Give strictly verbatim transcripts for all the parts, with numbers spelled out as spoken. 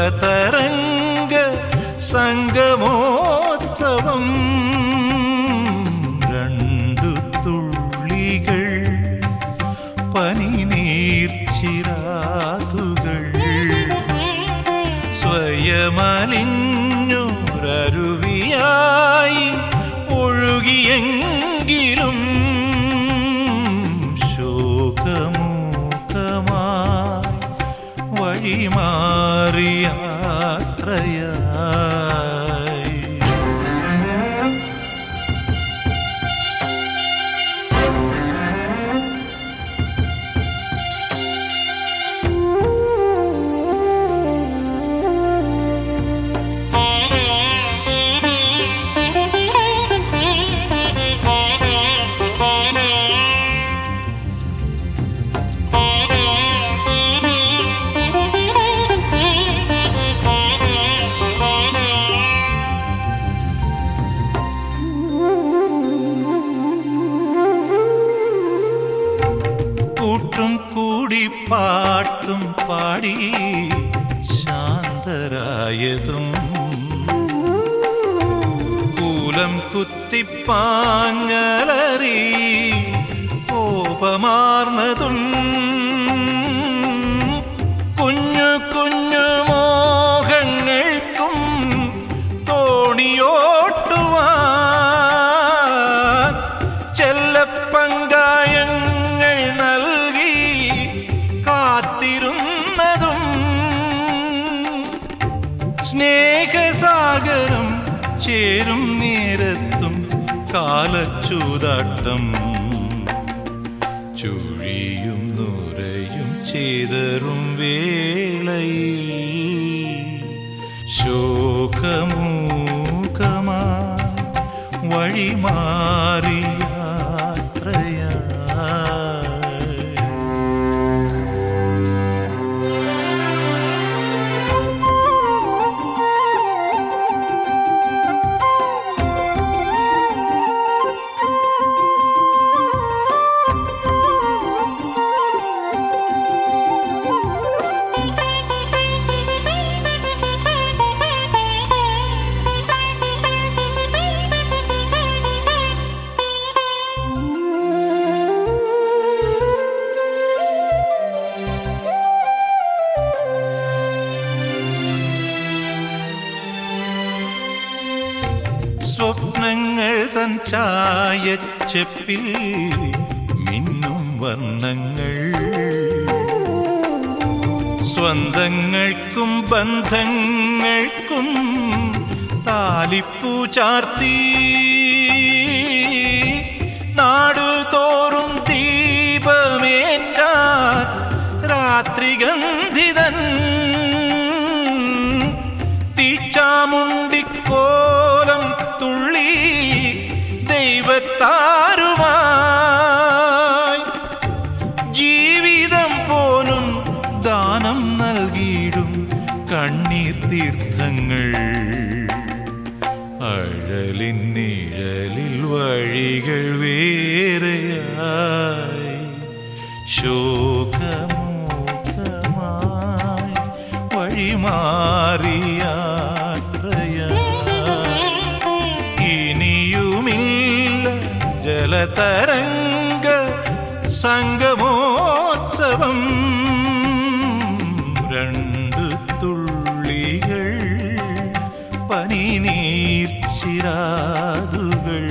ജലതരംഗ സംഗമോത്സവം. രണ്ടു തുള്ളികൾ പനിനീർച്ചിരാതുകൾ സ്വയമലിഞ്ഞൊരരുവിയായി ഒഴുകിയെങ്കിലും ശോകമൂകമായി വഴിമാറി യാത്രയായി. കൂട്ടും കൂടി പാട്ടും പാടി ശാന്തരായതും കൂലം കുത്തിപ്പാഞ്ഞലറി കോപമാർന്നതും കുഞ്ഞു കുഞ്ഞു മോഹങ്ങൾക്കും തോണിയോട്ടുവാൻ ചെല്ലപ്പങ്കായങ്ങൾ നൽകി കാത്തിരുന്നതും സ്നേഹസാഗരം ചേരും നേരത്തും കാലച്ചൂതാട്ടം ചുഴിയും നുരയും ചെയ്തറും വേളയിൽ ശോകമൂകമായി വഴിമാറി യാത്രയായി. സ്വപ്നങ്ങൾ തൻ ചായച്ചെപ്പിൽ മിന്നും വർണ്ണങ്ങൾ സ്വന്തങ്ങൾക്കും ബന്ധങ്ങൾക്കും താലിപ്പൂ ചാർത്തി നാടുതോറും ദീപമേറ്റാൻ രാത്രിഗന്ധിതൻ തീച്ചാമുണ്ടിക്കോലം തുള്ളി ദൈവത്താരുമായി ജീവിതം പോലും ദാനം നൽകിയിടും കണ്ണീർ തീർത്ഥങ്ങൾ അഴലിൻ നിഴലിൽ വഴികൾ വേറെയായി ശോകമൂകമായി വഴിമാറി യാത്രയായി. ഇനിയുമില്ല ജലതരംഗ സംഗമോത്സവം. രണ്ടു തുള്ളികൾ പനിനീർച്ചിരാതുകൾ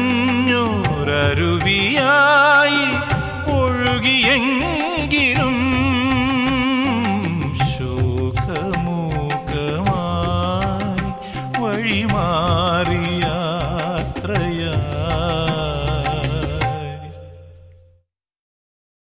സ്വയമലിഞ്ഞൊരരുവിയായി ഒഴുകിയെങ്കിലും